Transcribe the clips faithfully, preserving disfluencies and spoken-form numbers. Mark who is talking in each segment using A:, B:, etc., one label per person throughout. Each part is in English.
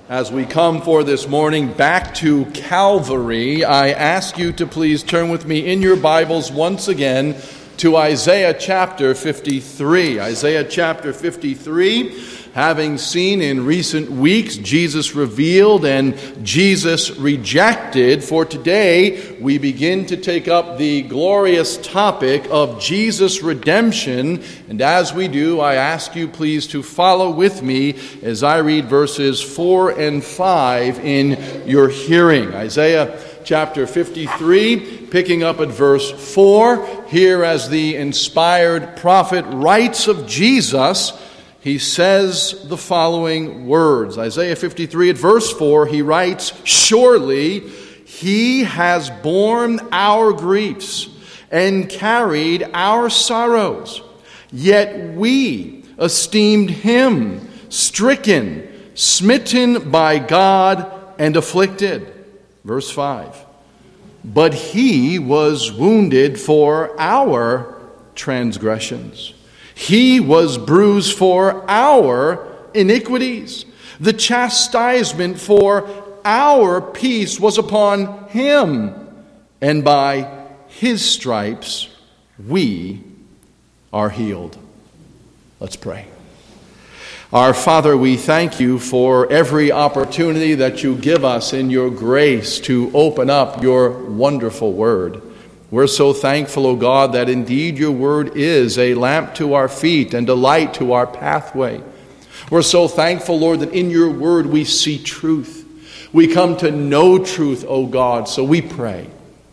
A: As we come for this morning back to Calvary, I ask you to please turn with me in your Bibles once again to Isaiah chapter fifty-three. Isaiah chapter fifty-three, having seen in recent weeks Jesus revealed and Jesus rejected, for today we begin to take up the glorious topic of Jesus' redemption. And as we do, I ask you please to follow with me as I read verses four and five in your hearing. Isaiah chapter fifty-three, picking up at verse four, here as the inspired prophet writes of Jesus, he says the following words. Isaiah fifty-three at verse four, he writes, "Surely he has borne our griefs and carried our sorrows, yet we esteemed him stricken, smitten by God, and afflicted." Verse five, "But he was wounded for our transgressions. He was bruised for our iniquities. The chastisement for our peace was upon him, and by his stripes we are healed." Let's pray. Our Father, we thank you for every opportunity that you give us in your grace to open up your wonderful word. We're so thankful, O God, that indeed your word is a lamp to our feet and a light to our pathway. We're so thankful, Lord, that in your word we see truth. We come to know truth, O God, so we pray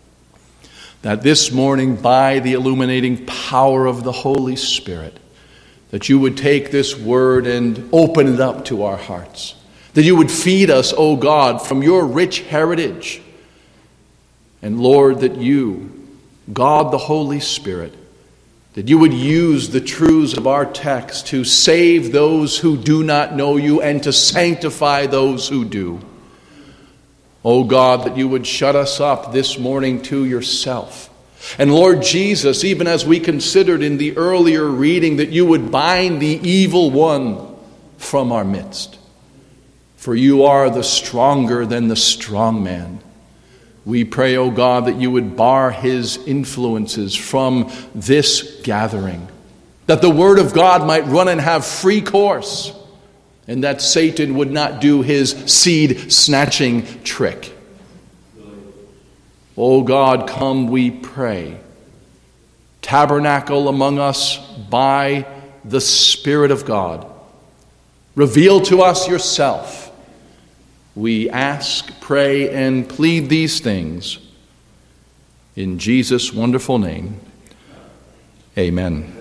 A: that this morning, by the illuminating power of the Holy Spirit, that you would take this word and open it up to our hearts. That you would feed us, O God, from your rich heritage. And Lord, that you, God the Holy Spirit, that you would use the truths of our text to save those who do not know you and to sanctify those who do. O God, that you would shut us up this morning to yourself. And Lord Jesus, even as we considered in the earlier reading, that you would bind the evil one from our midst. For you are the stronger than the strong man. We pray, O God, that you would bar his influences from this gathering, that the word of God might run and have free course, and that Satan would not do his seed-snatching trick. O God, come, we pray. Tabernacle among us by the Spirit of God. Reveal to us yourself. We ask, pray, and plead these things in Jesus' wonderful name. Amen.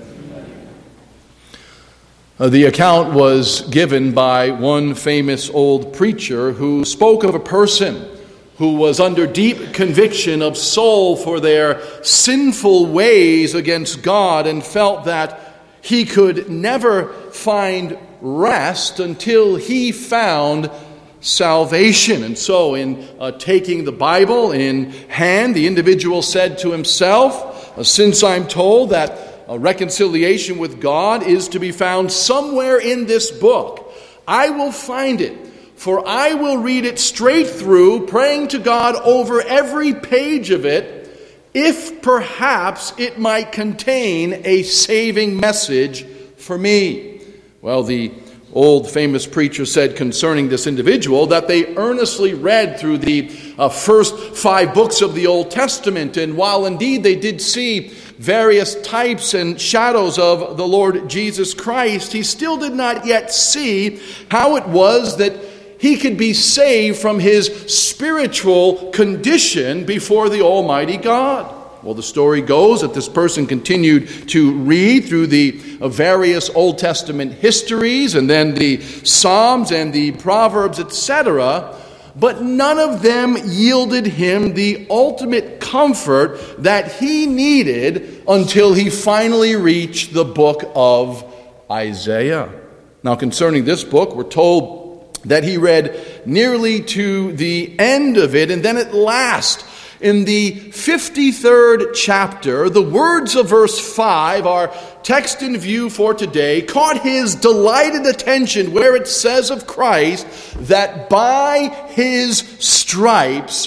A: The account was given by one famous old preacher who spoke of a person who was under deep conviction of soul for their sinful ways against God and felt that he could never find rest until he found salvation. And so in uh, taking the Bible in hand, the individual said to himself, uh, since I'm told that a reconciliation with God is to be found somewhere in this book, I will find it. For I will read it straight through, praying to God over every page of it, if perhaps it might contain a saving message for me. Well, the old famous preacher said concerning this individual that they earnestly read through the uh, first five books of the Old Testament, and while indeed they did see various types and shadows of the Lord Jesus Christ, he still did not yet see how it was that he could be saved from his spiritual condition before the Almighty God. Well, the story goes that this person continued to read through the various Old Testament histories and then the Psalms and the Proverbs, et cetera, but none of them yielded him the ultimate comfort that he needed until he finally reached the book of Isaiah. Now, concerning this book, we're told that he read nearly to the end of it, and then at last, In the fifty-third chapter, the words of verse five, our text in view for today, caught his delighted attention where it says of Christ that by his stripes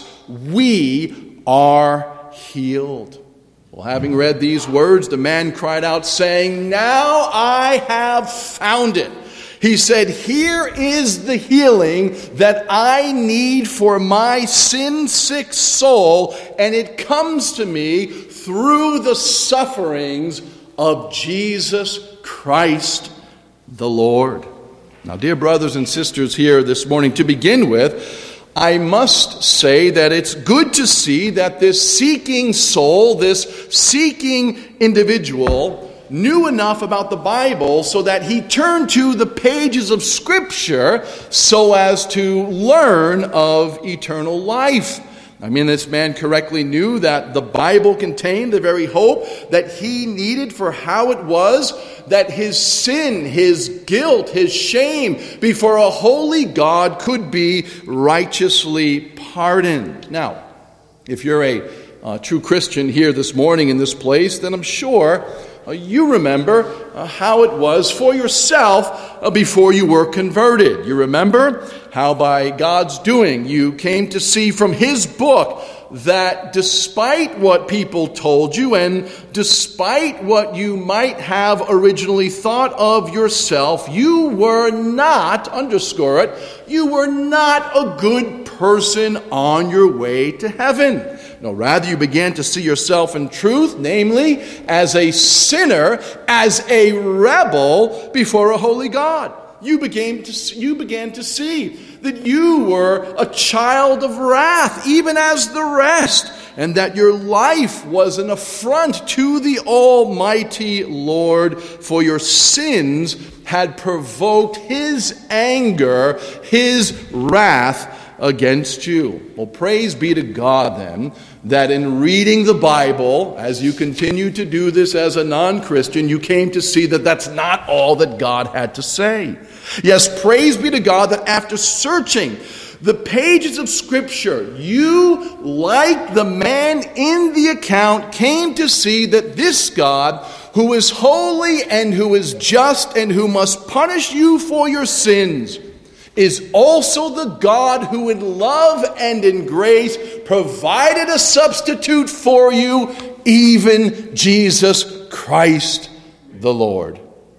A: we are healed. Well, having read these words, the man cried out, saying, "Now I have found it." He said, "Here is the healing that I need for my sin-sick soul, and it comes to me through the sufferings of Jesus Christ the Lord." Now, dear brothers and sisters here this morning, to begin with, I must say that it's good to see that this seeking soul, this seeking individual, knew enough about the Bible so that he turned to the pages of Scripture so as to learn of eternal life. I mean, this man correctly knew that the Bible contained the very hope that he needed for how it was that his sin, his guilt, his shame before a holy God could be righteously pardoned. Now, if you're a uh, true Christian here this morning in this place, then I'm sure Uh, you remember uh, how it was for yourself uh, before you were converted. You remember how by God's doing you came to see from His book that despite what people told you and despite what you might have originally thought of yourself, you were not, underscore it, you were not a good person on your way to heaven. No, rather you began to see yourself in truth, namely, as a sinner, as a rebel before a holy God. You began to see, you began to see that you were a child of wrath, even as the rest, and that your life was an affront to the Almighty Lord, for your sins had provoked His anger, His wrath against you. Well, praise be to God then, that in reading the Bible, as you continue to do this as a non-Christian, you came to see that that's not all that God had to say. Yes, praise be to God that after searching the pages of Scripture, you, like the man in the account, came to see that this God, who is holy and who is just and who must punish you for your sins, is also the God who in love and in grace provided a substitute for you, even Jesus Christ the Lord.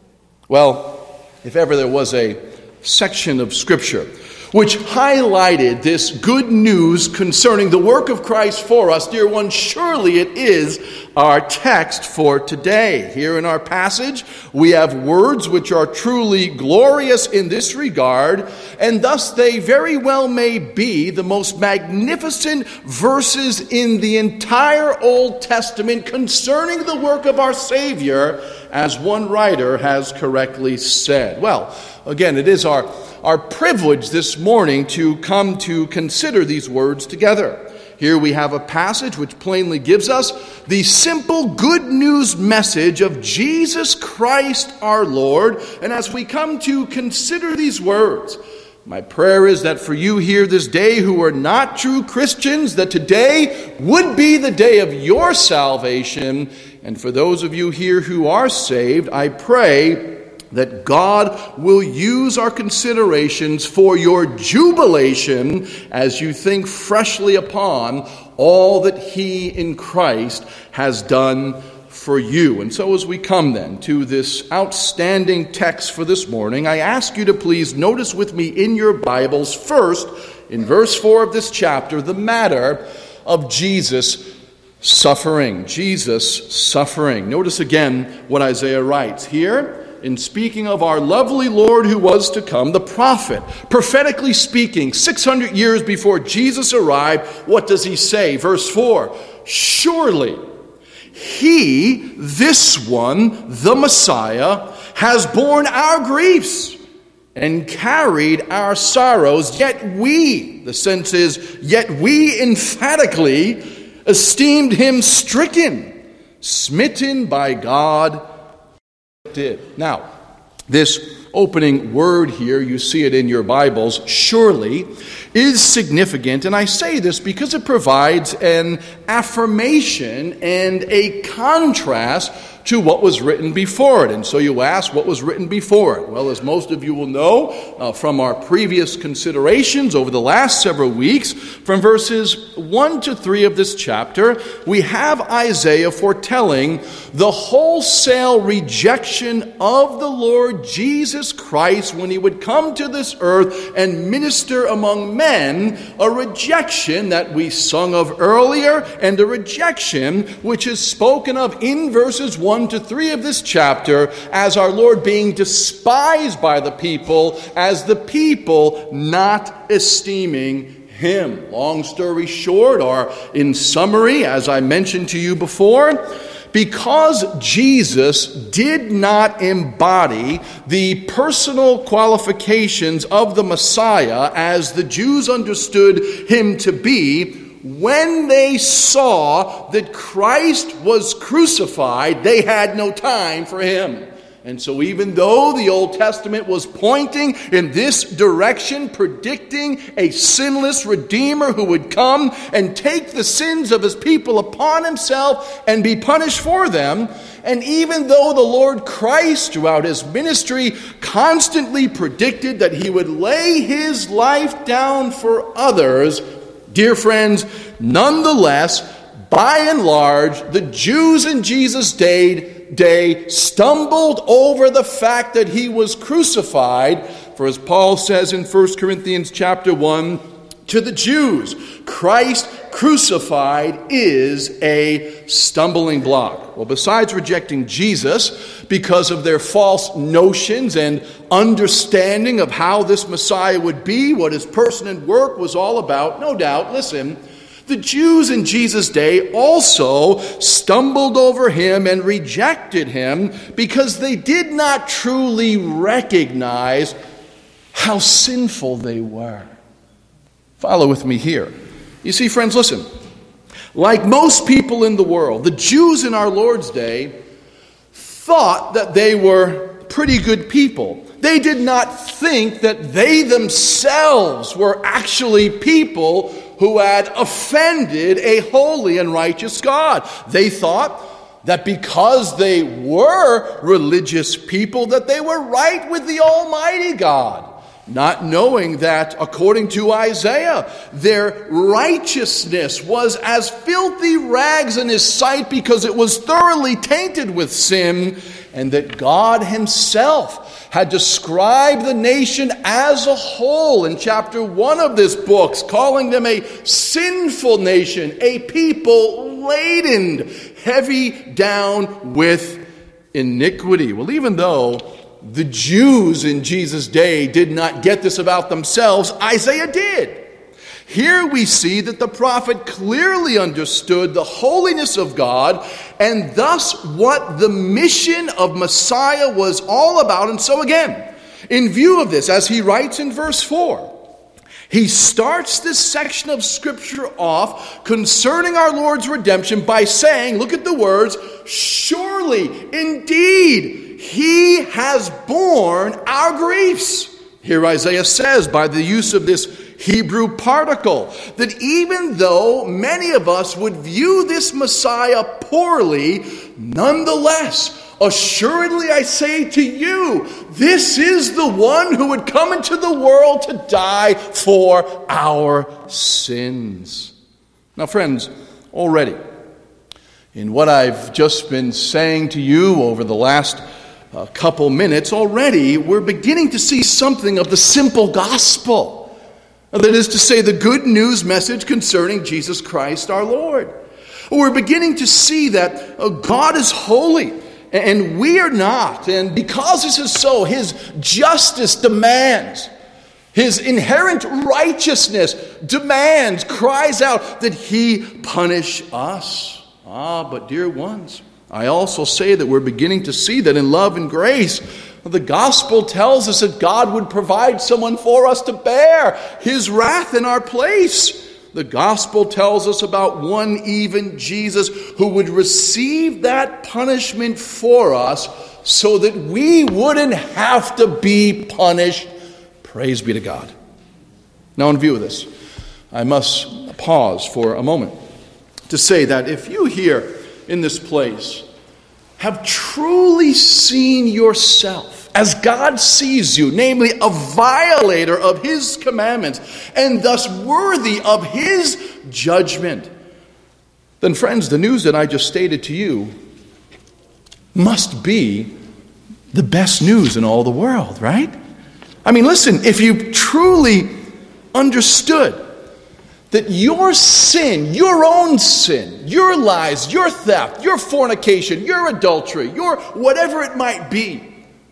A: Well, if ever there was a section of Scripture which highlighted this good news concerning the work of Christ for us, dear one, surely it is our text for today. Here in our passage, we have words which are truly glorious in this regard, and thus they very well may be the most magnificent verses in the entire Old Testament concerning the work of our Savior, as one writer has correctly said. Well, again, it is our Our privilege this morning to come to consider these words together. Here we have a passage which plainly gives us the simple good news message of Jesus Christ our Lord. And as we come to consider these words, my prayer is that for you here this day who are not true Christians, that today would be the day of your salvation. And for those of you here who are saved, I pray that God will use our considerations for your jubilation as you think freshly upon all that He in Christ has done for you. And so as we come then to this outstanding text for this morning, I ask you to please notice with me in your Bibles first, in verse four of this chapter, the matter of Jesus suffering. Jesus suffering. Notice again what Isaiah writes here. In speaking of our lovely Lord who was to come, the prophet, prophetically speaking, six hundred years before Jesus arrived, what does he say? Verse four, surely He, this one, the Messiah, has borne our griefs and carried our sorrows, yet we, the sense is, yet we emphatically esteemed Him stricken, smitten by God, did. Now, this opening word here, you see it in your Bibles, surely, is significant, and I say this because it provides an affirmation and a contrast to what was written before it. And so you ask, what was written before it? Well, as most of you will know uh, from our previous considerations over the last several weeks, from verses one to three of this chapter, we have Isaiah foretelling the wholesale rejection of the Lord Jesus Christ when he would come to this earth and minister among men, a rejection that we sung of earlier, and a rejection which is spoken of in verses one to three of this chapter as our Lord being despised by the people, as the people not esteeming him. Long story short, or in summary, as I mentioned to you before, because Jesus did not embody the personal qualifications of the Messiah as the Jews understood him to be, when they saw that Christ was crucified, they had no time for him. And so even though the Old Testament was pointing in this direction, predicting a sinless Redeemer who would come and take the sins of his people upon himself and be punished for them, and even though the Lord Christ throughout his ministry constantly predicted that he would lay his life down for others, dear friends, nonetheless, by and large, the Jews in Jesus' day, day stumbled over the fact that he was crucified. For as Paul says in First Corinthians chapter one, to the Jews, Christ crucified is a stumbling block. Well, besides rejecting Jesus because of their false notions and understanding of how this Messiah would be, what his person and work was all about, no doubt, listen, the Jews in Jesus' day also stumbled over him and rejected him because they did not truly recognize how sinful they were. Follow with me here. You see, friends, listen. Like most people in the world, the Jews in our Lord's day thought that they were pretty good people. They did not think that they themselves were actually people who had offended a holy and righteous God. They thought that because they were religious people, that they were right with the Almighty God, not knowing that, according to Isaiah, their righteousness was as filthy rags in his sight because it was thoroughly tainted with sin, and that God himself had described the nation as a whole in chapter one of this book, calling them a sinful nation, a people laden, heavy down with iniquity. Well, even though the Jews in Jesus' day did not get this about themselves, Isaiah did. Here we see that the prophet clearly understood the holiness of God and thus what the mission of Messiah was all about. And so again, in view of this, as he writes in verse four, he starts this section of Scripture off concerning our Lord's redemption by saying, look at the words, surely, indeed, he has borne our griefs. Here Isaiah says, by the use of this Hebrew particle, that even though many of us would view this Messiah poorly, nonetheless, assuredly I say to you, this is the one who would come into the world to die for our sins. Now, friends, already, in what I've just been saying to you over the last uh, couple minutes, already we're beginning to see something of the simple gospel. That is to say, the good news message concerning Jesus Christ our Lord. We're beginning to see that uh, God is holy and we are not. And because this is so, his justice demands, his inherent righteousness demands, cries out that he punish us. Ah, but dear ones, I also say that we're beginning to see that in love and grace, the gospel tells us that God would provide someone for us to bear his wrath in our place. The gospel tells us about one even Jesus who would receive that punishment for us so that we wouldn't have to be punished. Praise be to God. Now, in view of this, I must pause for a moment to say that if you here in this place have truly seen yourself as God sees you, namely a violator of His commandments and thus worthy of His judgment, then friends, the news that I just stated to you must be the best news in all the world, right? I mean, listen, if you truly understood that your sin, your own sin, your lies, your theft, your fornication, your adultery, your whatever it might be,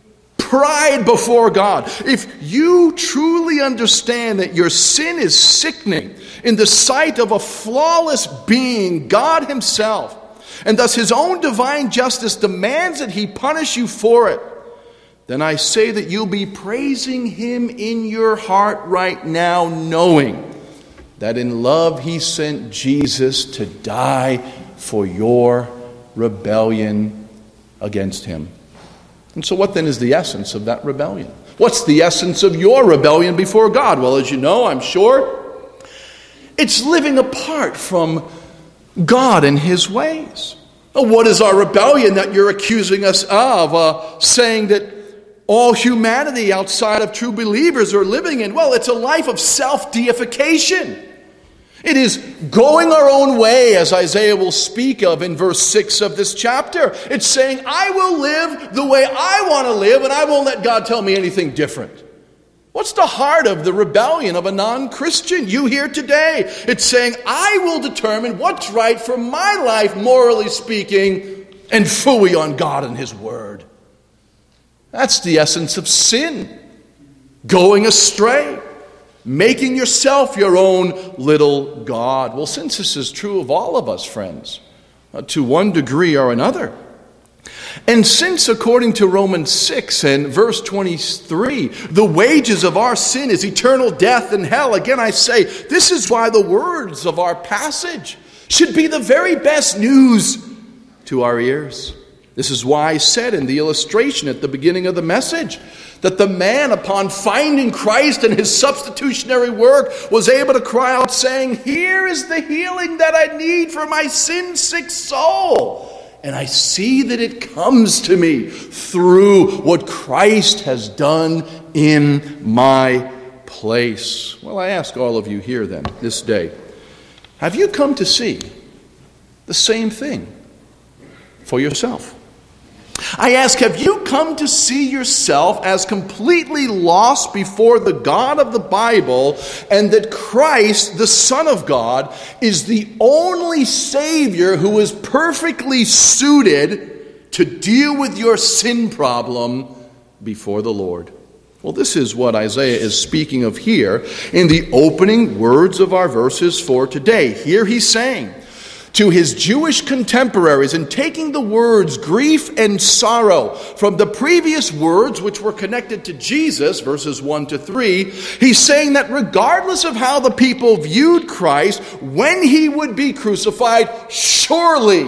A: pride before God, if you truly understand that your sin is sickening in the sight of a flawless being, God Himself, and thus His own divine justice demands that He punish you for it, then I say that you'll be praising Him in your heart right now, knowing that in love He sent Jesus to die for your rebellion against Him. And so what then is the essence of that rebellion? What's the essence of your rebellion before God? Well, as you know, I'm sure, it's living apart from God and His ways. Well, what is our rebellion that you're accusing us of? Uh, saying that all humanity outside of true believers are living in? Well, it's a life of self-deification. It is going our own way, as Isaiah will speak of in verse six of this chapter. It's saying, I will live the way I want to live, and I won't let God tell me anything different. What's the heart of the rebellion of a non-Christian? You here today. It's saying, I will determine what's right for my life, morally speaking, and phooey on God and His Word. That's the essence of sin. Going astray. Making yourself your own little God. Well, since this is true of all of us, friends, uh, to one degree or another, and since, according to Romans six and verse twenty-three, the wages of our sin is eternal death and hell, again I say, this is why the words of our passage should be the very best news to our ears. This is why I said in the illustration at the beginning of the message that the man, upon finding Christ and His substitutionary work, was able to cry out saying, here is the healing that I need for my sin-sick soul. And I see that it comes to me through what Christ has done in my place. Well, I ask all of you here then, this day, have you come to see the same thing for yourself? I ask, have you come to see yourself as completely lost before the God of the Bible, and that Christ, the Son of God, is the only Savior who is perfectly suited to deal with your sin problem before the Lord? Well, this is what Isaiah is speaking of here in the opening words of our verses for today. Here he's saying to his Jewish contemporaries, in taking the words grief and sorrow from the previous words which were connected to Jesus, verses one to three, he's saying that regardless of how the people viewed Christ when He would be crucified, surely,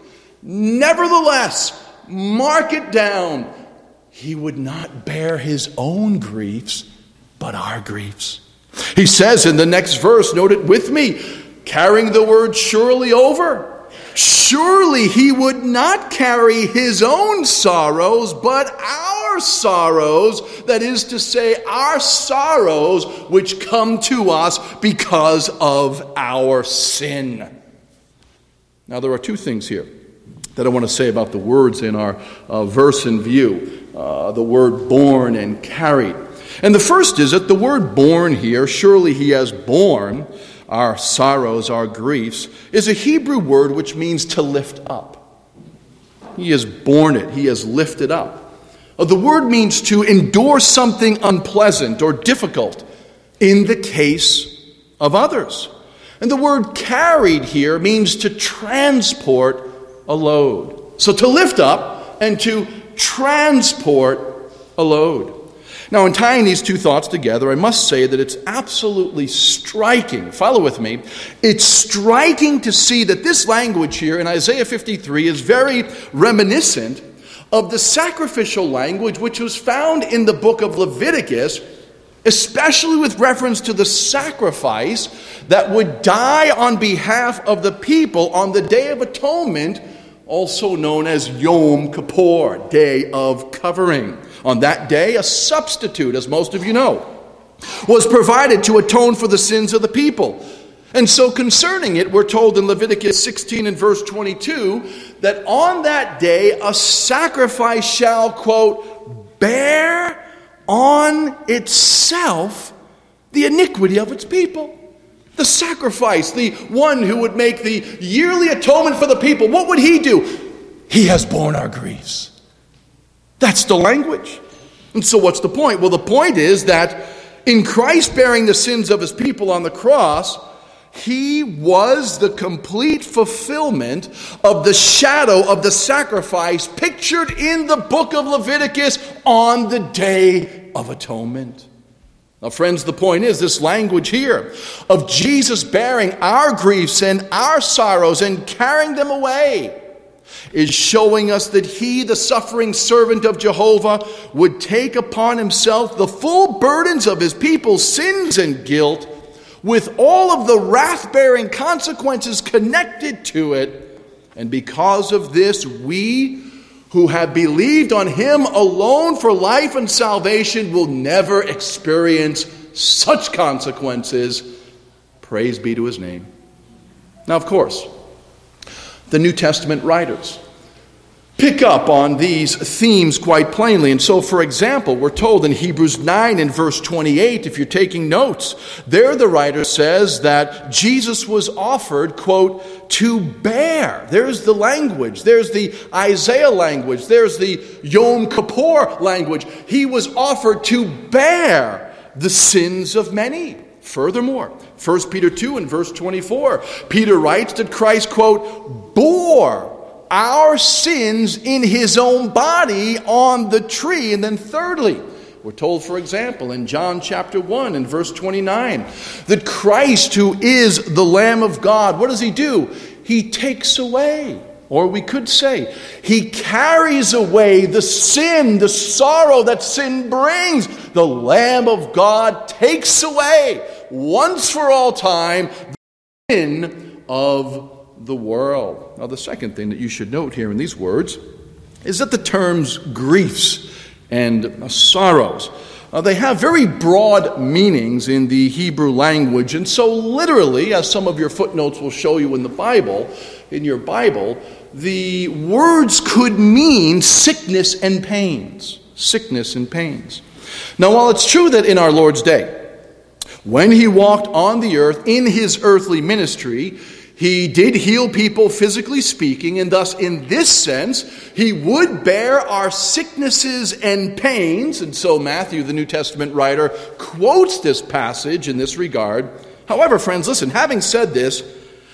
A: nevertheless, mark it down, He would not bear His own griefs, but our griefs. He says in the next verse, note it with me, carrying the word surely over. Surely He would not carry His own sorrows, but our sorrows, that is to say, our sorrows which come to us because of our sin. Now, there are two things here that I want to say about the words in our uh, verse in view. Uh, the word borne and carried. And the first is that the word borne here, surely He has borne our sorrows, our griefs, is a Hebrew word which means to lift up. He has borne it. He has lifted up. The word means to endure something unpleasant or difficult in the case of others. And the word carried here means to transport a load. So to lift up and to transport a load. Now, in tying these two thoughts together, I must say that it's absolutely striking. Follow with me. It's striking to see that this language here in Isaiah fifty-three is very reminiscent of the sacrificial language which was found in the book of Leviticus especially with reference to the sacrifice that would die on behalf of the people on the Day of Atonement, also known as Yom Kippur, Day of Covering. On that day, a substitute, as most of you know, was provided to atone for the sins of the people. And so concerning it, we're told in Leviticus sixteen and verse twenty-two that on that day a sacrifice shall, quote, bear on itself the iniquity of its people. The sacrifice, the one who would make the yearly atonement for the people, what would he do? He has borne our griefs. That's the language. And so what's the point? Well, the point is that in Christ bearing the sins of his people on the cross, he was the complete fulfillment of the shadow of the sacrifice pictured in the book of Leviticus on the Day of Atonement. Now, friends, the point is this language here of Jesus bearing our griefs and our sorrows and carrying them away is showing us that he, the suffering servant of Jehovah, would take upon himself the full burdens of his people's sins and guilt, with all of the wrath-bearing consequences connected to it. And because of this, we who have believed on him alone for life and salvation will never experience such consequences. Praise be to his name. Now, of course, the New Testament writers pick up on these themes quite plainly. And so, for example, we're told in Hebrews nine and verse twenty-eight, if you're taking notes, there the writer says that Jesus was offered, quote, to bear. There's the language. There's the Isaiah language. There's the Yom Kippur language. He was offered to bear the sins of many. Furthermore, First Peter two and verse twenty-four, Peter writes that Christ, quote, bore our sins in his own body on the tree. And then thirdly, we're told, for example, in John chapter one and verse twenty-nine, that Christ, who is the Lamb of God, what does he do? He takes away, or we could say, he carries away the sin, the sorrow that sin brings. The Lamb of God takes away, once for all time, the sin of the world. Now, the second thing that you should note here in these words is that the terms griefs and sorrows, uh, they have very broad meanings in the Hebrew language. And so literally, as some of your footnotes will show you in the Bible, in your Bible, the words could mean sickness and pains. Sickness and pains. Now, while it's true that in our Lord's day, when he walked on the earth in his earthly ministry, he did heal people physically speaking, and thus in this sense, he would bear our sicknesses and pains. And so Matthew, the New Testament writer, quotes this passage in this regard. However, friends, listen, having said this,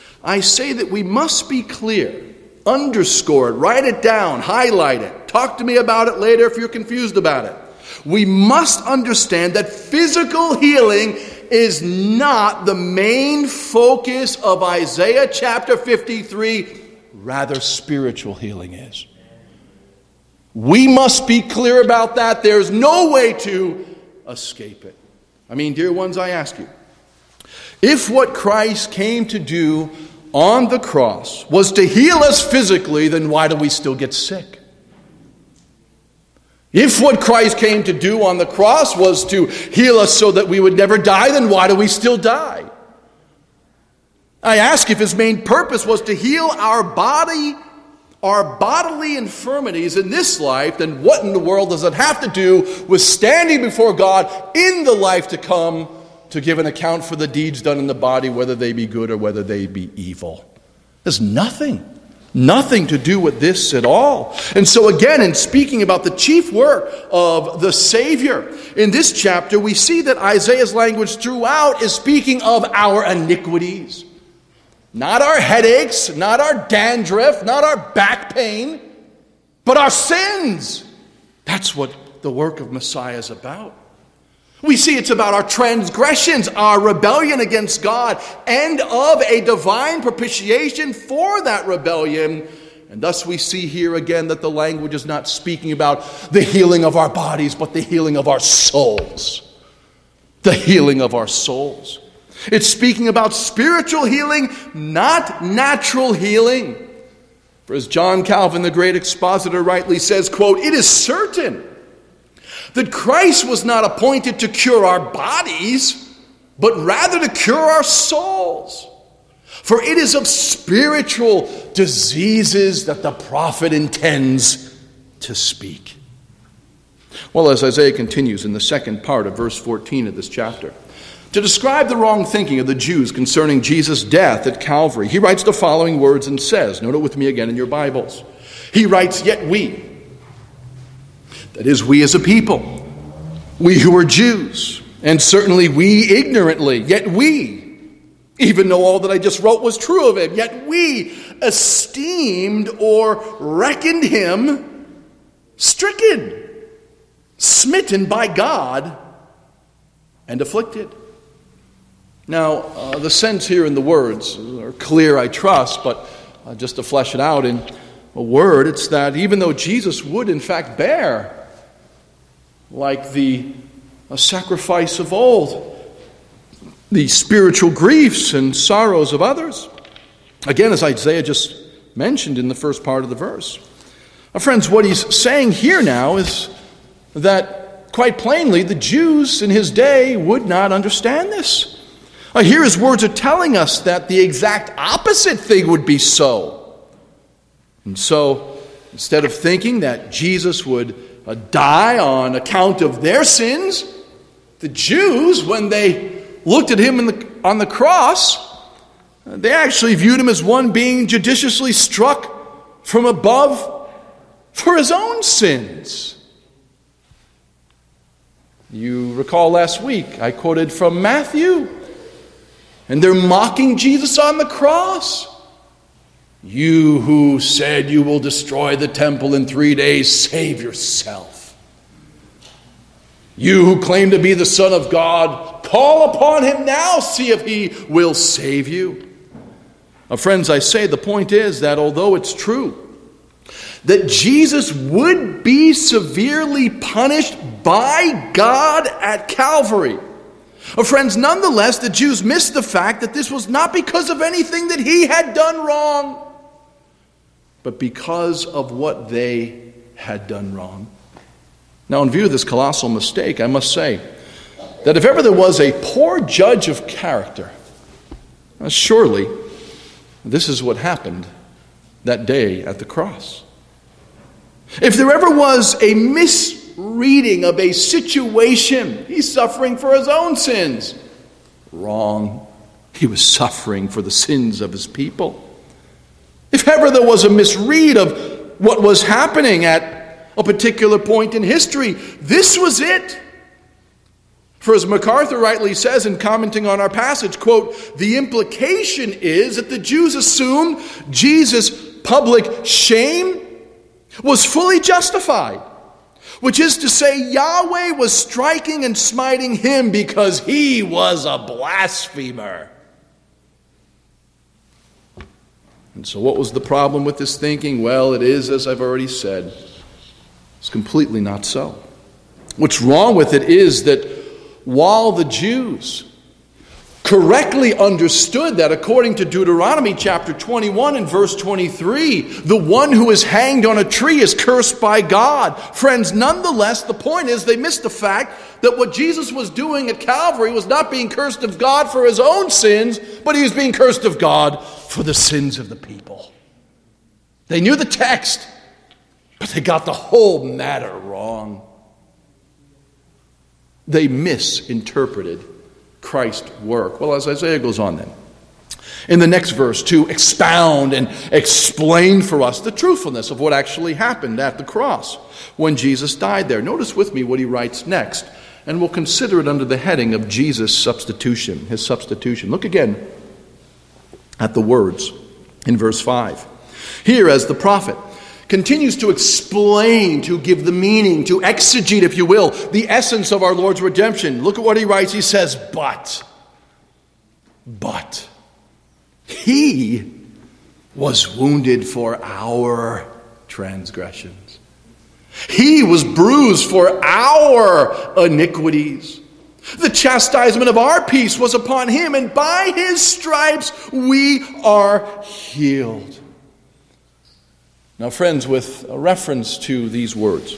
A: I say that we must be clear, underscore it, write it down, highlight it, talk to me about it later if you're confused about it. We must understand that physical healing is not the main focus of Isaiah chapter fifty-three. Rather, spiritual healing is. We must be clear about that. There's no way to escape it. I mean, dear ones, I ask you, if what Christ came to do on the cross was to heal us physically, then why do we still get sick? If what Christ came to do on the cross was to heal us so that we would never die, then why do we still die? I ask, if his main purpose was to heal our body, our bodily infirmities in this life, then what in the world does it have to do with standing before God in the life to come to give an account for the deeds done in the body, whether they be good or whether they be evil? There's nothing. Nothing to do with this at all. And so again, in speaking about the chief work of the Savior, in this chapter we see that Isaiah's language throughout is speaking of our iniquities. Not our headaches, not our dandruff, not our back pain, but our sins. That's what the work of Messiah is about. We see it's about our transgressions, our rebellion against God, and of a divine propitiation for that rebellion. And thus we see here again that the language is not speaking about the healing of our bodies, but the healing of our souls. the healing of our souls. It's speaking about spiritual healing, not natural healing. For as John Calvin, the great expositor, rightly says, quote, "It is certain that Christ was not appointed to cure our bodies, but rather to cure our souls. For it is of spiritual diseases that the prophet intends to speak." Well, as Isaiah continues in the second part of verse fourteen of this chapter, to describe the wrong thinking of the Jews concerning Jesus' death at Calvary, he writes the following words and says, note it with me again in your Bibles. He writes, "Yet we," that is, we as a people, we who are Jews, and certainly we ignorantly, yet we, even though all that I just wrote was true of him, yet we esteemed or reckoned him stricken, smitten by God, and afflicted. Now, uh, the sense here in the words are clear, I trust, but uh, just to flesh it out in a word, it's that even though Jesus would in fact bear, like the a sacrifice of old, the spiritual griefs and sorrows of others, again, as Isaiah just mentioned in the first part of the verse. Now, friends, what he's saying here now is that, quite plainly, the Jews in his day would not understand this. Uh, here his words are telling us that the exact opposite thing would be so. And so, instead of thinking that Jesus would uh, die on account of their sins, the Jews, when they looked at him in the, on the cross, uh, they actually viewed him as one being judiciously struck from above for his own sins. You recall last week I quoted from Matthew, and they're mocking Jesus on the cross. "You who said you will destroy the temple in three days, save yourself. You who claim to be the Son of God, call upon him now, see if he will save you." Now, friends, I say the point is that although it's true that Jesus would be severely punished by God at Calvary, oh, friends, nonetheless, the Jews missed the fact that this was not because of anything that he had done wrong, but because of what they had done wrong. Now, in view of this colossal mistake, I must say that if ever there was a poor judge of character, uh, surely this is what happened that day at the cross. If there ever was a misreading of a situation, he's suffering for his own sins. Wrong. He was suffering for the sins of his people. If ever there was a misread of what was happening at a particular point in history, this was it. For as MacArthur rightly says in commenting on our passage, quote, "The implication is that the Jews assumed Jesus' public shame was fully justified, which is to say Yahweh was striking and smiting him because he was a blasphemer." And so what was the problem with this thinking? Well, it is, as I've already said, it's completely not so. What's wrong with it is that while the Jews correctly understood that according to Deuteronomy chapter twenty-one and verse twenty-three, the one who is hanged on a tree is cursed by God. Friends, nonetheless, the point is they missed the fact that what Jesus was doing at Calvary was not being cursed of God for his own sins, but he was being cursed of God for the sins of the people. They knew the text, but they got the whole matter wrong. They misinterpreted Christ's work. Well, as Isaiah goes on then, in the next verse, to expound and explain for us the truthfulness of what actually happened at the cross when Jesus died there. Notice with me what he writes next, and we'll consider it under the heading of Jesus' substitution, his substitution. Look again at the words in verse five. Here, as the prophet continues to explain, to give the meaning, to exegete, if you will, the essence of our Lord's redemption. Look at what he writes. He says, but, but, he was wounded for our transgressions. He was bruised for our iniquities. The chastisement of our peace was upon him, and by his stripes we are healed. Now, friends, with a reference to these words,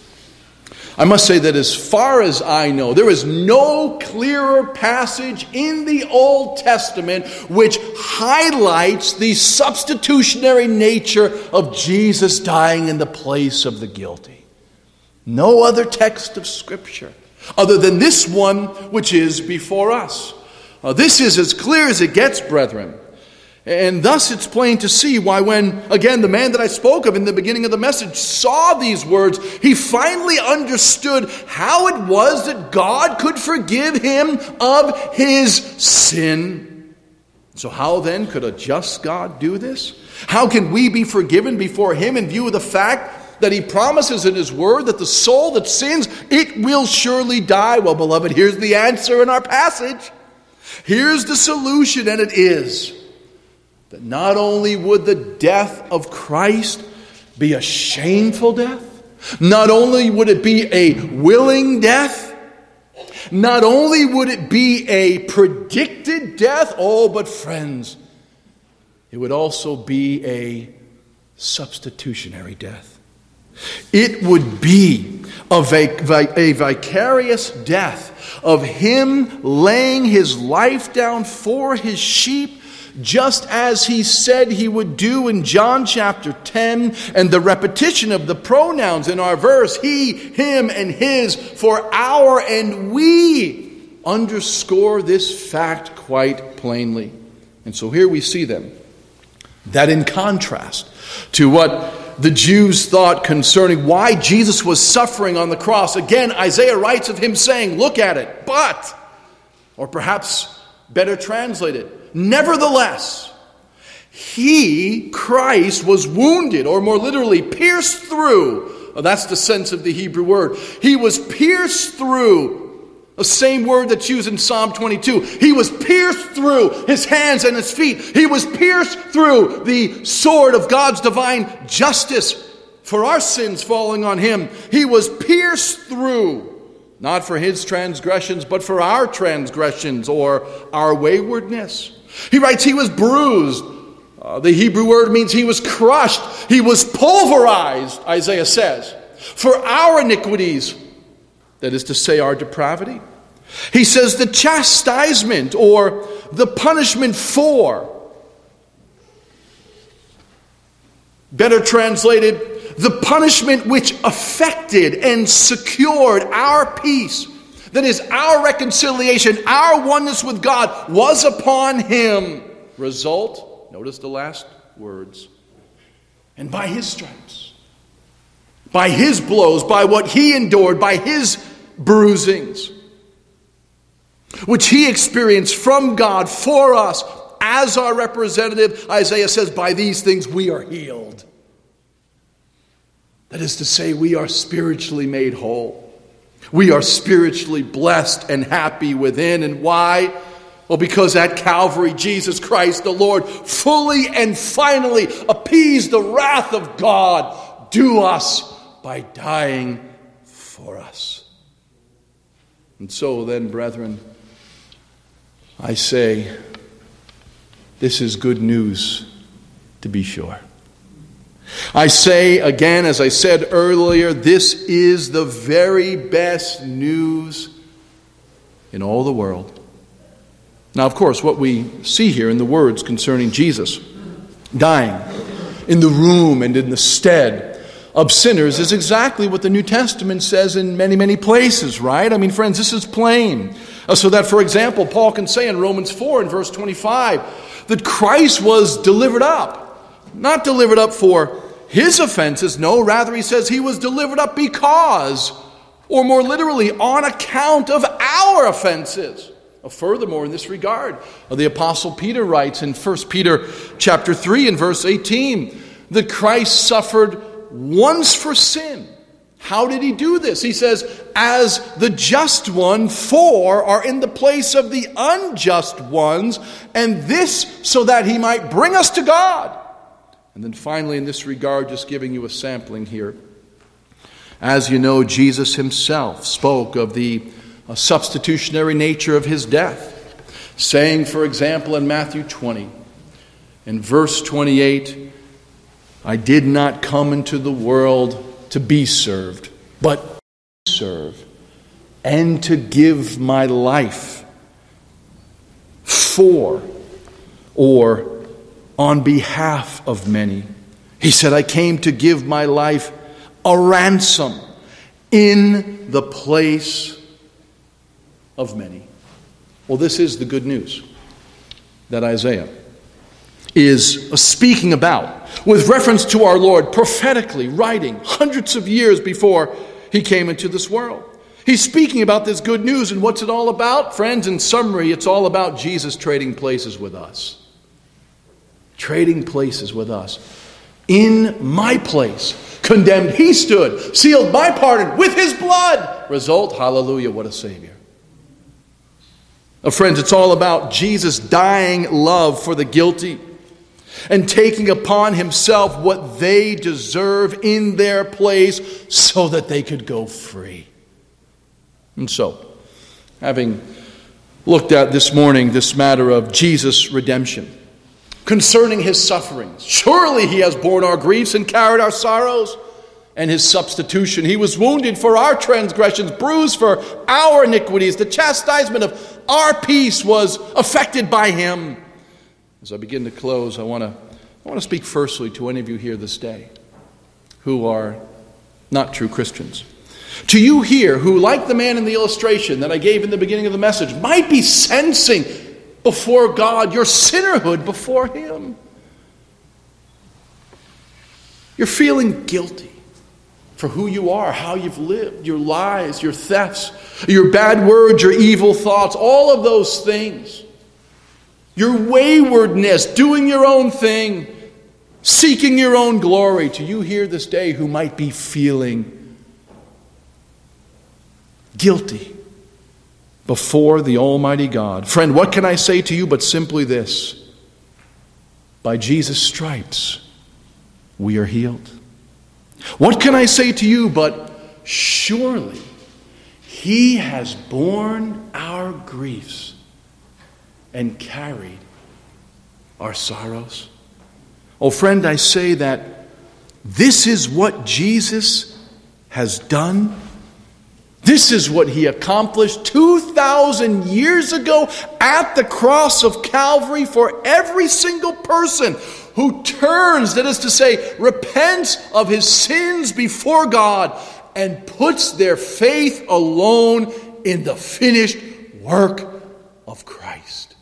A: I must say that as far as I know, there is no clearer passage in the Old Testament which highlights the substitutionary nature of Jesus dying in the place of the guilty. No other text of Scripture other than this one which is before us. Uh, this is as clear as it gets, brethren. And thus it's plain to see why when, again, the man that I spoke of in the beginning of the message saw these words, he finally understood how it was that God could forgive him of his sin. So how then could a just God do this? How can we be forgiven before him in view of the fact that he promises in his word that the soul that sins, it will surely die? Well, beloved, here's the answer in our passage. Here's the solution, and it is that not only would the death of Christ be a shameful death, not only would it be a willing death, not only would it be a predicted death, oh, but friends, it would also be a substitutionary death. It would be a, vic- a vicarious death of him laying his life down for his sheep, just as he said he would do in John chapter ten, and the repetition of the pronouns in our verse, he, him, and his, for our and we, underscore this fact quite plainly. And so here we see them, that in contrast to what the Jews thought concerning why Jesus was suffering on the cross, again, Isaiah writes of him saying, look at it, but, or perhaps better translated, nevertheless, he, Christ, was wounded, or more literally, pierced through. Oh, that's the sense of the Hebrew word. He was pierced through. The same word that's used in Psalm twenty-two. He was pierced through his hands and his feet. He was pierced through the sword of God's divine justice for our sins falling on him. He was pierced through, not for his transgressions, but for our transgressions or our waywardness. He writes he was bruised. Uh, the Hebrew word means he was crushed. He was pulverized, Isaiah says, for our iniquities. That is to say, our depravity. He says the chastisement or the punishment for. Better translated, the punishment which affected and secured our peace. That is, our reconciliation, our oneness with God was upon him. Result, notice the last words. And by his stripes, by his blows, by what he endured, by his bruisings, which he experienced from God for us as our representative, Isaiah says, by these things we are healed. That is to say, we are spiritually made whole. We are spiritually blessed and happy within. And why? Well, because at Calvary, Jesus Christ the Lord fully and finally appeased the wrath of God due us by dying for us. And so then, brethren, I say, this is good news to be sure. I say again, as I said earlier, this is the very best news in all the world. Now, of course, what we see here in the words concerning Jesus dying in the room and in the stead of sinners is exactly what the New Testament says in many, many places, right? I mean, friends, this is plain. Uh, so that, for example, Paul can say in Romans four in verse twenty-five that Christ was delivered up. Not delivered up for his offenses, no, rather he says he was delivered up because, or more literally, on account of our offenses. Uh, furthermore, in this regard, uh, the Apostle Peter writes in First Peter chapter three in verse eighteen that Christ suffered once for sin. How did he do this? He says, as the just one, for are in the place of the unjust ones, and this so that he might bring us to God. And then finally, in this regard, just giving you a sampling here. As you know, Jesus himself spoke of the uh, substitutionary nature of his death. Saying, for example, in Matthew twenty, in verse twenty-eight, I did not come into the world to be served, but to serve and to give my life for or on behalf of many. He said, I came to give my life a ransom in the place of many. Well, this is the good news that Isaiah is speaking about with reference to our Lord, prophetically writing hundreds of years before he came into this world. He's speaking about this good news, and what's it all about? Friends, in summary, it's all about Jesus trading places with us. Trading places with us. In my place, condemned he stood, sealed my pardon with his blood. Result, hallelujah, what a Savior. Oh, friends, it's all about Jesus' dying love for the guilty and taking upon himself what they deserve in their place so that they could go free. And so, having looked at this morning this matter of Jesus' redemption, concerning his sufferings, surely he has borne our griefs and carried our sorrows, and his substitution. He was wounded for our transgressions, bruised for our iniquities. The chastisement of our peace was affected by him. As I begin to close, I want to I want to speak firstly to any of you here this day who are not true Christians. To you here who, like the man in the illustration that I gave in the beginning of the message, might be sensing before God your sinnerhood before him. You're feeling guilty for who you are, how you've lived, your lies, your thefts, your bad words, your evil thoughts, all of those things. Your waywardness, doing your own thing, seeking your own glory. To you here this day who might be feeling guilty before the Almighty God. Friend, what can I say to you but simply this? By Jesus' stripes, we are healed. What can I say to you but surely he has borne our griefs and carried our sorrows. Oh, friend, I say that this is what Jesus has done. This is what he accomplished two thousand years ago at the cross of Calvary for every single person who turns, that is to say, repents of his sins before God and puts their faith alone in the finished work of Christ.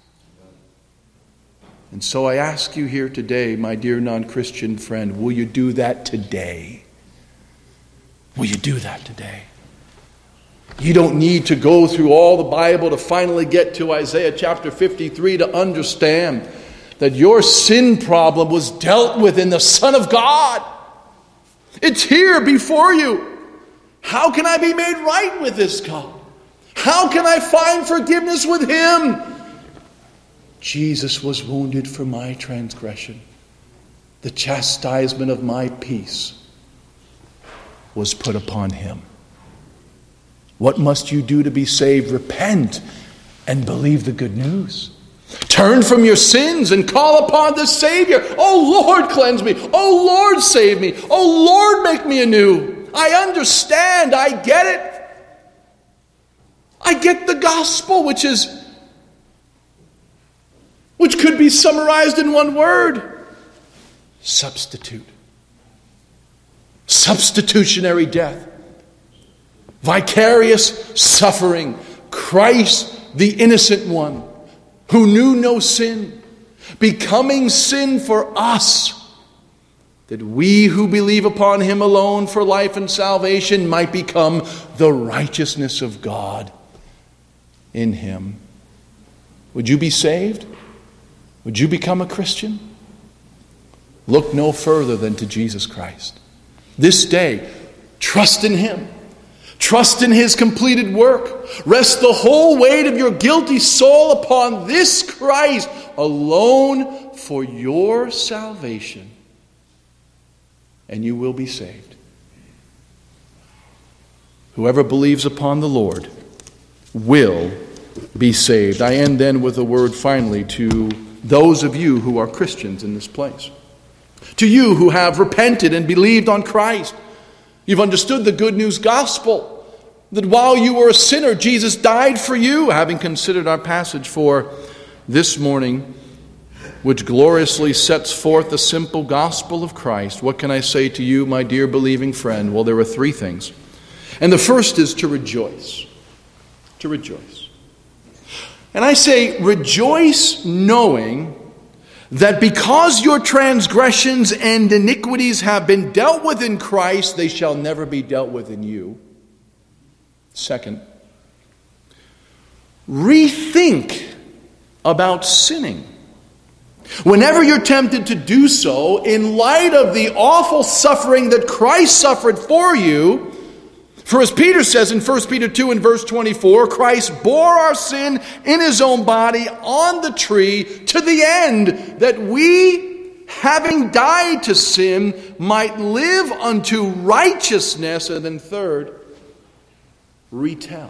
A: And so I ask you here today, my dear non-Christian friend, will you do that today? Will you do that today? You don't need to go through all the Bible to finally get to Isaiah chapter fifty-three to understand that your sin problem was dealt with in the Son of God. It's here before you. How can I be made right with this God? How can I find forgiveness with him? Jesus was wounded for my transgression. The chastisement of my peace was put upon him. What must you do to be saved? Repent and believe the good news. Turn from your sins and call upon the Savior. Oh Lord, cleanse me. Oh Lord, save me. Oh Lord, make me anew. I understand. I get it. I get the gospel, which is which could be summarized in one word: substitute. Substitutionary death. Vicarious suffering. Christ, the innocent one, who knew no sin, becoming sin for us, that we who believe upon him alone for life and salvation might become the righteousness of God in him. Would you be saved? Would you become a Christian? Look no further than to Jesus Christ. This day, trust in him. Trust in his completed work. Rest the whole weight of your guilty soul upon this Christ alone for your salvation, and you will be saved. Whoever believes upon the Lord will be saved. I end then with a word finally to those of you who are Christians in this place. To you who have repented and believed on Christ. You've understood the good news gospel, that while you were a sinner, Jesus died for you, having considered our passage for this morning, which gloriously sets forth the simple gospel of Christ. What can I say to you, my dear believing friend? Well, there are three things. And the first is to rejoice. To rejoice. And I say, rejoice knowing that because your transgressions and iniquities have been dealt with in Christ, they shall never be dealt with in you. Second, rethink about sinning. Whenever you're tempted to do so, in light of the awful suffering that Christ suffered for you, for as Peter says in First Peter two and verse twenty-four, Christ bore our sin in his own body on the tree to the end that we, having died to sin, might live unto righteousness. And then third, retell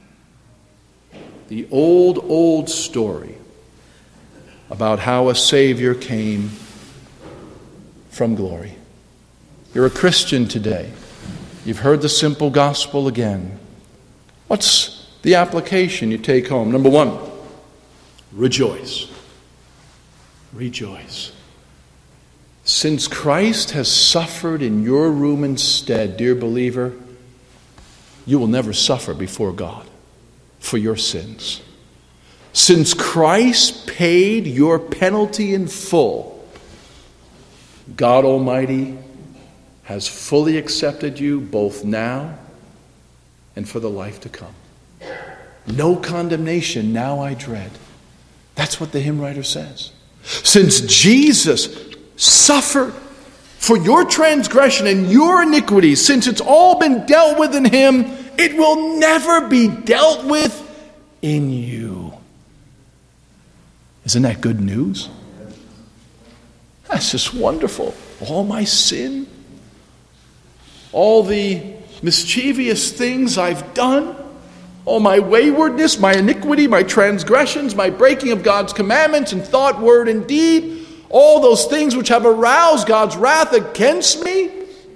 A: the old, old story about how a Savior came from glory. You're a Christian today. You've heard the simple gospel again. What's the application you take home? Number one, rejoice. Rejoice. Since Christ has suffered in your room instead, dear believer, you will never suffer before God for your sins. Since Christ paid your penalty in full, God Almighty has fully accepted you both now and for the life to come. No condemnation now I dread. That's what the hymn writer says. Since Jesus suffered for your transgression and your iniquities, since it's all been dealt with in him, it will never be dealt with in you. Isn't that good news? That's just wonderful. All my sin, all the mischievous things I've done, all my waywardness, my iniquity, my transgressions, my breaking of God's commandments in thought, word, and deed, all those things which have aroused God's wrath against me.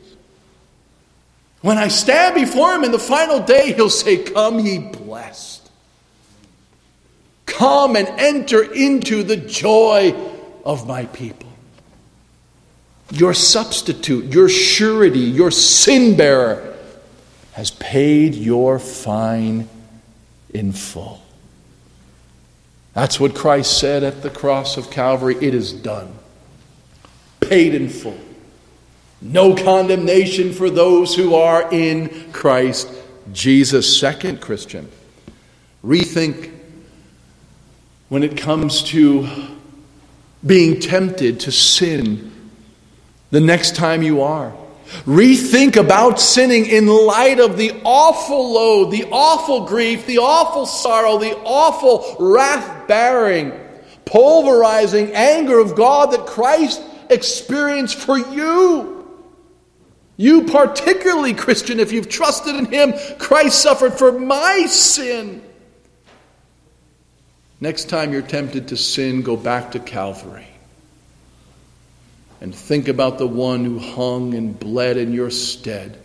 A: When I stand before him in the final day, he'll say, "Come ye blessed. Come and enter into the joy of my people." Your substitute, your surety, your sin bearer has paid your fine in full. That's what Christ said at the cross of Calvary. It is done. Paid in full. No condemnation for those who are in Christ Jesus. Second, Christian, rethink when it comes to being tempted to sin the next time you are. Rethink about sinning in light of the awful load, the awful grief, the awful sorrow, the awful wrath-bearing, pulverizing anger of God that Christ experienced for you. You particularly, Christian, if you've trusted in him, Christ suffered for my sin. Next time you're tempted to sin, go back to Calvary and think about the one who hung and bled in your stead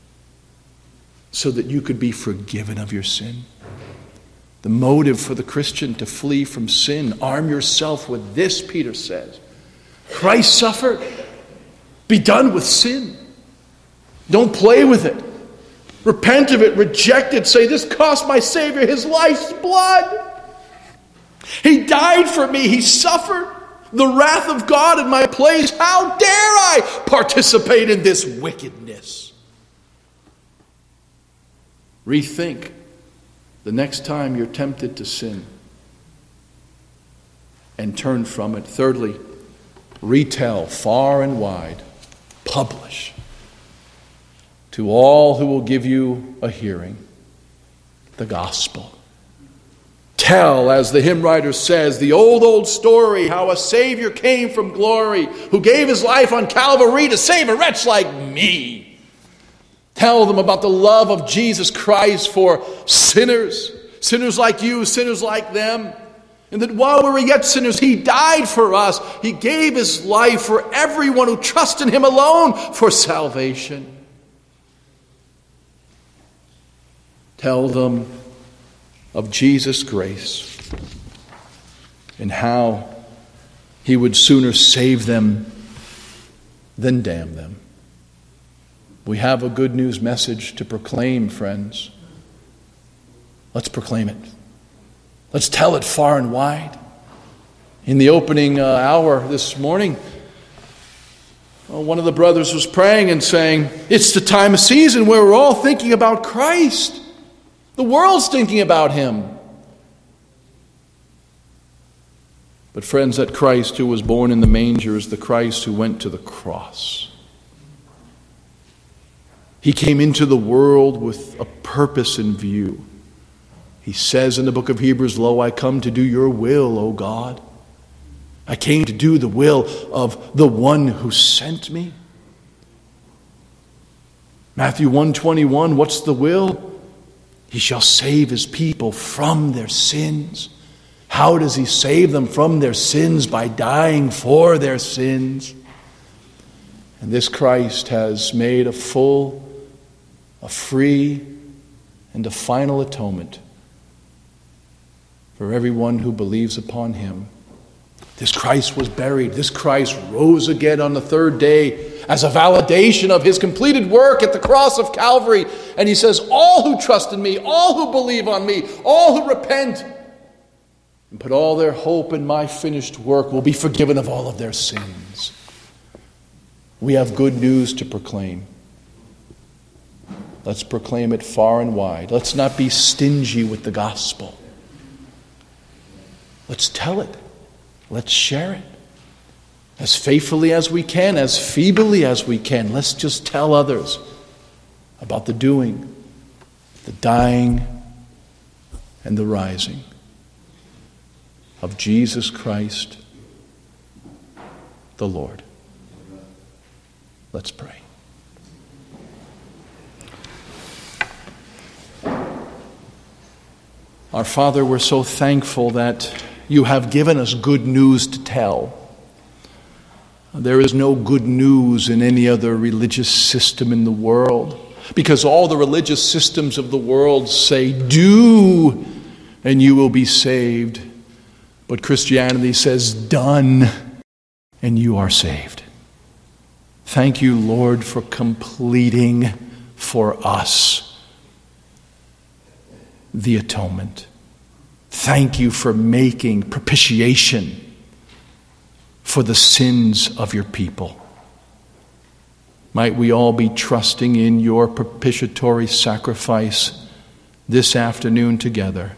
A: so that you could be forgiven of your sin. The motive for the Christian to flee from sin, arm yourself with this, Peter says. Christ suffered. Be done with sin. Don't play with it. Repent of it, reject it, say, "This cost my Savior his life's blood. He died for me, he suffered the wrath of God in my place. How dare I participate in this wickedness?" Rethink the next time you're tempted to sin and turn from it. Thirdly, retell far and wide, publish to all who will give you a hearing the gospel. Tell, as the hymn writer says, the old, old story how a Savior came from glory, who gave his life on Calvary to save a wretch like me. Tell them about the love of Jesus Christ for sinners. Sinners like you, sinners like them. And that while we were yet sinners, he died for us. He gave his life for everyone who trusts in him alone for salvation. Tell them of Jesus' grace and how he would sooner save them than damn them. We have a good news message to proclaim, friends. Let's proclaim it. Let's tell it far and wide. In the opening uh, hour this morning, well, one of the brothers was praying and saying, it's the time of season where we're all thinking about Christ. The world's thinking about him. But friends, that Christ who was born in the manger is the Christ who went to the cross. He came into the world with a purpose in view. He says in the book of Hebrews, lo, I come to do your will, O God. I came to do the will of the one who sent me. Matthew one twenty-one, what's the will? He shall save his people from their sins. How does he save them from their sins? By dying for their sins. And this Christ has made a full, a free, and a final atonement for everyone who believes upon him. This Christ was buried. This Christ rose again on the third day as a validation of his completed work at the cross of Calvary. And he says, all who trust in me, all who believe on me, all who repent and put all their hope in my finished work will be forgiven of all of their sins. We have good news to proclaim. Let's proclaim it far and wide. Let's not be stingy with the gospel. Let's tell it. Let's share it. As faithfully as we can, as feebly as we can. Let's just tell others about the doing, the dying, and the rising of Jesus Christ, the Lord. Let's pray. Our Father, we're so thankful that you have given us good news to tell. There is no good news in any other religious system in the world, because all the religious systems of the world say, do, and you will be saved. But Christianity says, done, and you are saved. Thank you, Lord, for completing for us the atonement. Thank you for making propitiation for the sins of your people. Might we all be trusting in your propitiatory sacrifice this afternoon together,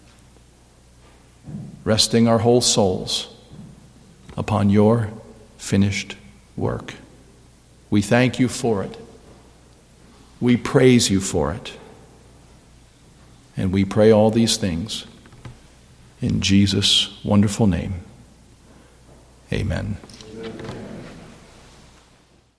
A: resting our whole souls upon your finished work. We thank you for it. We praise you for it. And we pray all these things in Jesus' wonderful name. Amen.